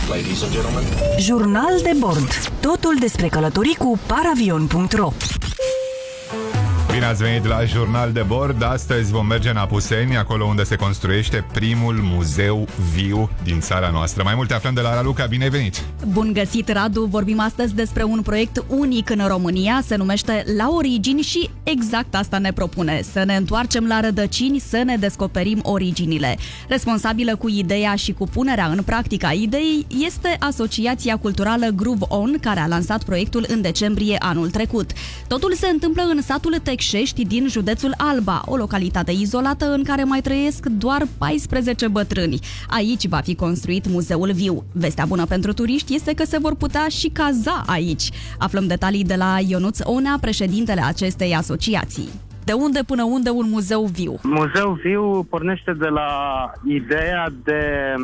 Ladies and gentlemen. Jurnal de bord. Totul despre călătorii cu paravion.ro. Bine ați venit la Jurnal de bord. Astăzi vom merge în Apuseni, acolo unde se construiește primul muzeu viu din țara noastră. Mai multe aflăm de la Raluca. Bine ai venit! Bun găsit, Radu! Vorbim astăzi despre un proiect unic în România, se numește La Origini și exact asta ne propune, să ne întoarcem la rădăcini, să ne descoperim originile. Responsabilă cu ideea și cu punerea în practică a ideii este Asociația Culturală Groove On, care a lansat proiectul în decembrie anul trecut. Totul se întâmplă în satul Tecșești din județul Alba, o localitate izolată în care mai trăiesc doar 14 bătrâni. Aici va fi construit muzeul viu. Vestea bună pentru turiști este că se vor putea și caza aici. Aflăm detalii de la Ionuț Onea, președintele acestei asociații. De unde până unde un muzeu viu? Muzeu viu pornește de la ideea de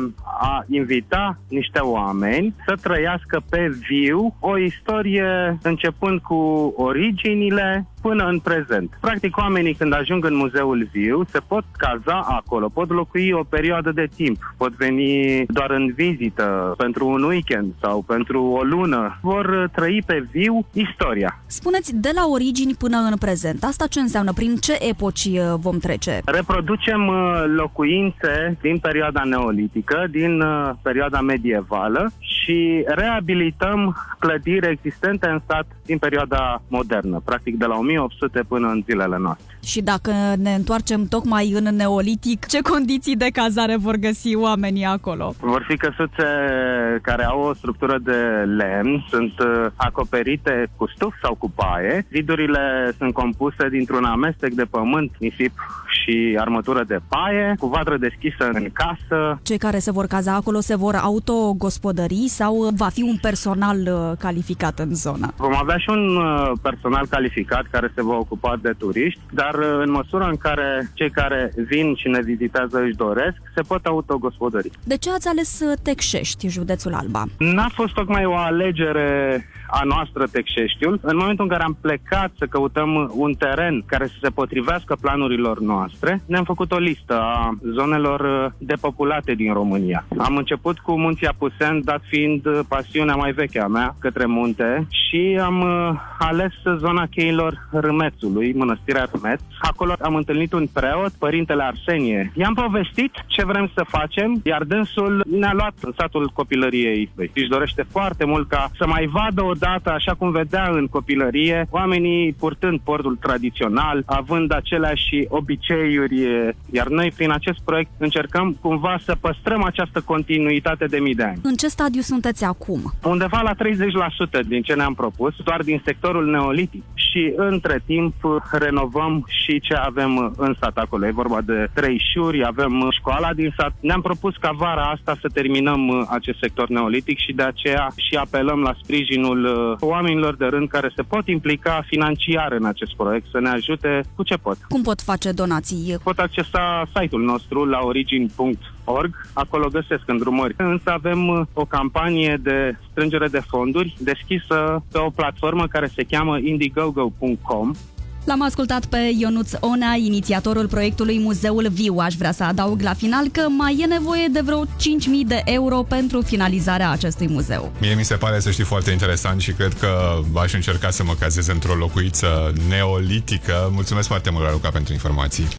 a invita niște oameni să trăiască pe viu o istorie începând cu originile până în prezent. Practic, oamenii când ajung în muzeul viu se pot caza acolo, pot locui o perioadă de timp, pot veni doar în vizită pentru un weekend sau pentru o lună. Vor trăi pe viu istoria. Spuneți de la origini până în prezent. Asta ce înseamnă? Prin ce epoci vom trece? Reproducem locuințe din perioada neolitică, din perioada medievală și reabilităm clădiri existente în sat din perioada modernă, practic de la 1800 până în zilele noastre. Și dacă ne întoarcem tocmai în neolitic, ce condiții de cazare vor găsi oamenii acolo? Vor fi căsuțe care au o structură de lemn, sunt acoperite cu stuf sau cu paie. Zidurile sunt compuse dintr-un amestec de pământ, nisip și armătură de paie, cu vadră deschisă în casă. Cei care se vor caza acolo se vor autogospodări sau va fi un personal calificat în zonă? Vom avea și un personal calificat care se va ocupa de turiști, dar în măsura în care cei care vin și ne vizitează își doresc, se pot autogospodări. De ce ați ales Tecșești, județul Alba? N-a fost tocmai o alegere a noastră Tecșeștiul. În momentul în care am plecat să căutăm un teren care să se potrivească planurilor noastre, ne-am făcut o listă a zonelor depopulate din România. Am început cu Munții Apuseni, dat fiind pasiunea mai veche a mea către munte, și am ales zona cheilor Râmețului, Mănăstirea Râmeț. Acolo am întâlnit un preot, părintele Arsenie. I-am povestit ce vrem să facem, iar dânsul ne-a luat în satul copilăriei. Își dorește foarte mult ca să mai vadă odată, așa cum vedea în copilărie, oamenii purtând portul tradițional, având aceleași obiceiuri, iar noi prin acest proiect încercăm cumva să păstrăm această continuitate de mii de ani. În ce stadiu sunteți acum? Undeva la 30% din ce ne-am propus, doar din sectorul neolitic. Și între timp renovăm și ce avem în sat acolo. E vorba de 3 șuri, avem școala din sat. Ne-am propus ca vara asta să terminăm acest sector neolitic și de aceea și apelăm la sprijinul oamenilor de rând care se pot implica financiar în acest proiect, să ne ajute cu ce pot. Cum pot face donații? Pot accesa site-ul nostru la origini.org, acolo găsesc îndrumări. Însă avem o campanie de strângere de fonduri deschisă pe o platformă care se cheamă indiegogo.com. L-am ascultat pe Ionuț Onea, inițiatorul proiectului Muzeul Viu. Aș vrea să adaug la final că mai e nevoie de vreo 5.000 de euro pentru finalizarea acestui muzeu. Mie mi se pare, să știi, foarte interesant și cred că aș încerca să mă cazez într-o locuiță neolitică. Mulțumesc foarte mult, Raluca, pentru informații.